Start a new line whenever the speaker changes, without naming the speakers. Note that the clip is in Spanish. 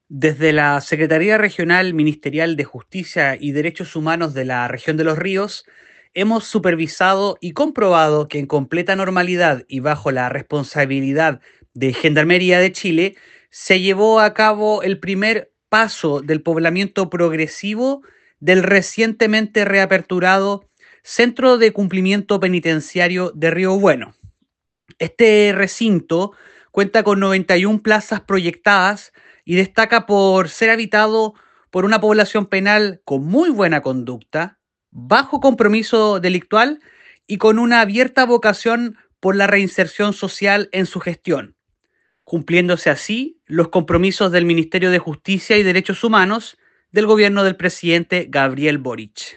Desde la Secretaría Regional Ministerial de Justicia y Derechos Humanos de la región de Los Ríos, hemos supervisado y comprobado que en completa normalidad y bajo la responsabilidad de Gendarmería de Chile, se llevó a cabo el primer paso del poblamiento progresivo del recientemente reaperturado Centro de Cumplimiento Penitenciario de Río Bueno. Este recinto cuenta con 91 plazas proyectadas y destaca por ser habitado por una población penal con muy buena conducta, bajo compromiso delictual y con una abierta vocación por la reinserción social en su gestión, cumpliéndose así los compromisos del Ministerio de Justicia y Derechos Humanos del gobierno del presidente Gabriel Boric.